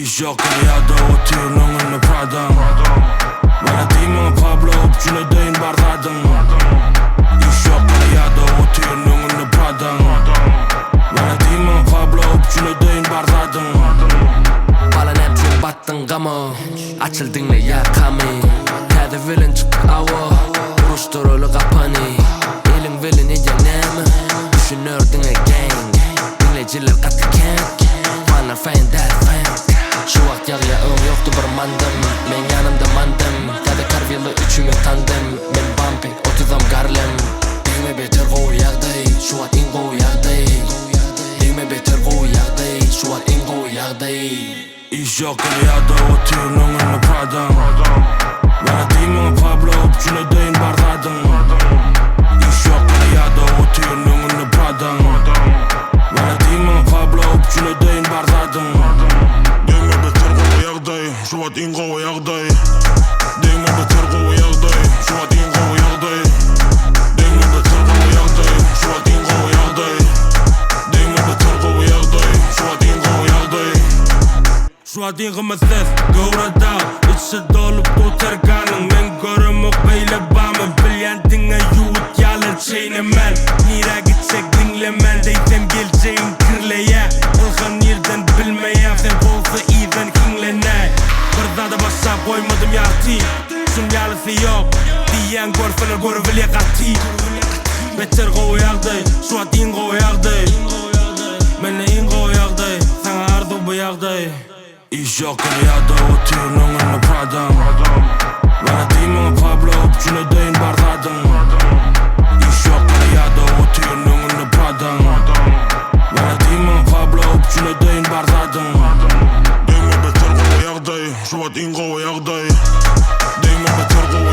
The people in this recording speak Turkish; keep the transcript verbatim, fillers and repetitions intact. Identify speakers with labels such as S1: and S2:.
S1: İş yok dünyada oturuyor önünde Prada'm. Bana değmem Pablo öpçüne değin bardadım. İş yok dünyada oturuyor önünde Prada'm. Bana değmem Pablo öpçüne değin bardadım.
S2: Balan hemçin battın gamı açıldın ne yakami. Kedi vilin çıktı ava uruşturulu kapani. Elin vilin iyice nemi düşünürdün e gang. Dinleyiciler katliken fanlar fan that fan. Şu vakt yağıya ön yoktu bir mandım. Men yanımda mandım. Kedi karviyeli üçümü tandım. Men bumping otuzam garlem. Değme beter goğu yağday. Şu vakt in goğu yağday. Değme beter goğu yağday. Şu vakt in goğu yağday.
S1: İş yok dünyada oturuyor önünde Prada'm. Bana değmem Pablo öpçüne değin bardadım. İş yok dünyada oturuyor önünde Prada'm. Bana değmem Pablo öpçüne değin bardadım. Değme beter goğu yağday. Şu vakt in goğu yağday. Değme beter goğu yağday. Şu vakt in goğu yağday. Değme beter goğu yağday. Şu vakt in goğu yağday. Değme beter goğu yağday. Şu vakt in goğu yağday. Şu an dingimi ses gıvrada İçi dolup tutarkanın Men görümük beyle bamın Bilyendine yuğut yalın çeynemen Nira gitsek dinlemen Deysem geleceğin kirleye Ilgın yerden bilmeyen Sen bolsa iyiden kinlene Bir zada başa koymadım yahti Şun yalısı yok Diyen görfeler görüveli qati Beter goğu yağday Şu an din goğu yağday Menne in goğu yağday Sana ardu bu yağday İş yok dünyada oturuyor önünde Prada'm. Bana değmem Pablo öpçüne değin bardadım. İş yok dünyada oturuyor önünde Prada'm. Bana değmem Pablo öpçüne değin bardadım. Değme beter goğu yağday. Şu vakt in goğu yağday. Değme beter goğu